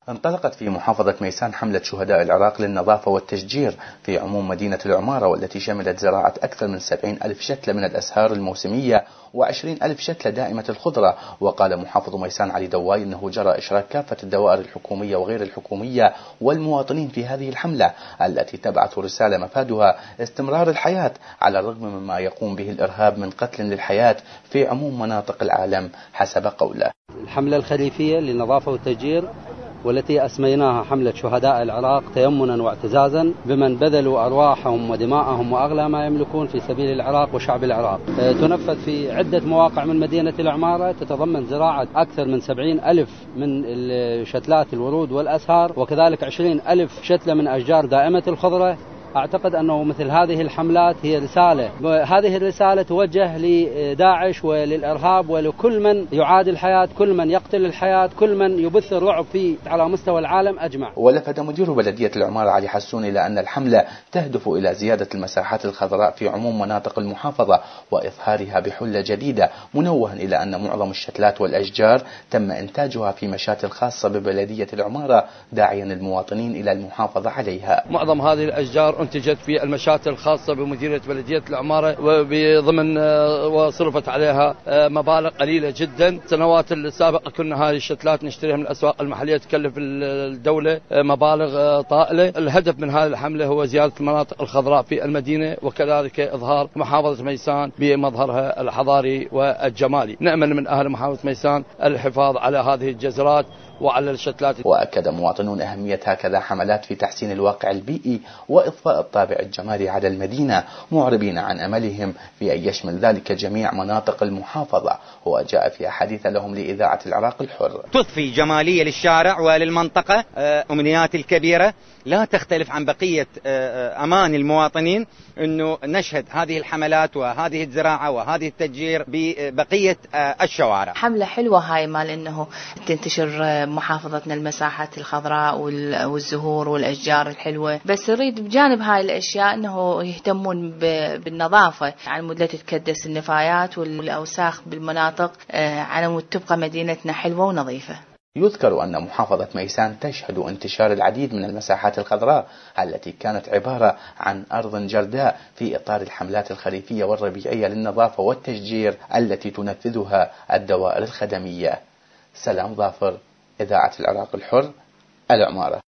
انطلقت في محافظة ميسان حملة شهداء العراق للنظافة والتشجير في عموم مدينة العمارة، والتي شملت زراعة أكثر من 70,000 شتلة من الأزهار الموسمية و20,000 شتلة دائمة الخضرة. وقال محافظ ميسان علي دواي إنه جرى إشراك كافة الدوائر الحكومية وغير الحكومية والمواطنين في هذه الحملة التي تبعث رسالة مفادها استمرار الحياة على الرغم مما يقوم به الإرهاب من قتل للحياة في عموم مناطق العالم حسب قوله. الحملة الخريفية للنظافة والتشجير والتي أسميناها حملة شهداء العراق تيمنا واعتزازا بمن بذلوا أرواحهم ودماءهم وأغلى ما يملكون في سبيل العراق وشعب العراق. تنفذ في عدة مواقع من مدينة العمارة، تتضمن زراعة أكثر من 70,000 من شتلات الورود والأزهار، وكذلك 20,000 شتلة من أشجار دائمة الخضرة. أعتقد أنه مثل هذه الحملات هي رسالة، هذه الرسالة توجه لداعش وللإرهاب ولكل من يعاد الحياة، كل من يقتل الحياة، كل من يبث الرعب على مستوى العالم أجمع. ولفت مدير بلدية العمارة علي حسون إلى أن الحملة تهدف إلى زيادة المساحات الخضراء في عموم مناطق المحافظة وإظهارها بحلة جديدة، منوها إلى أن معظم الشتلات والأشجار تم إنتاجها في مشاتل خاصة ببلدية العمارة، داعيا المواطنين إلى المحافظة عليها. معظم هذه الأشجار أنتجت في المشاتل الخاصة بمديرية بلدية العمارة وبضمن وصرفت عليها مبالغ قليلة جدا. السنوات السابقة كنا هذه الشتلات نشتريها من الأسواق المحلية تكلف الدولة مبالغ طائلة. الهدف من هذه الحملة هو زيادة المناطق الخضراء في المدينة وكذلك إظهار محافظة ميسان بمظهرها الحضاري والجمالي. نأمل من أهل محافظة ميسان الحفاظ على هذه الجزرات وعلى الشتلات. وأكد مواطنون أهمية هكذا حملات في تحسين الواقع البيئي وإضفاء الطابع الجمالي على المدينة، معربين عن أملهم في أن يشمل ذلك جميع مناطق المحافظة. وجاء في أحاديث لهم لإذاعة العراق الحر: تضفي جمالية للشارع وللمنطقة. أمنيات الكبيرة لا تختلف عن بقية أمان المواطنين أنه نشهد هذه الحملات وهذه الزراعة وهذه التشجير ببقية الشوارع. حملة حلوة هاي مال أنه تنتشر محافظتنا المساحات الخضراء والزهور والأشجار الحلوة، بس نريد بجانب هاي الأشياء أنه يهتمون بالنظافة على مود لا تتكدس النفايات والأوساخ بالمناطق على مود تبقى مدينتنا حلوة ونظيفة. يذكر أن محافظة ميسان تشهد انتشار العديد من المساحات الخضراء التي كانت عبارة عن أرض جرداء في إطار الحملات الخريفية والربيعية للنظافة والتشجير التي تنفذها الدوائر الخدمية. سلام ظافر، إذاعة العراق الحر، العمارة.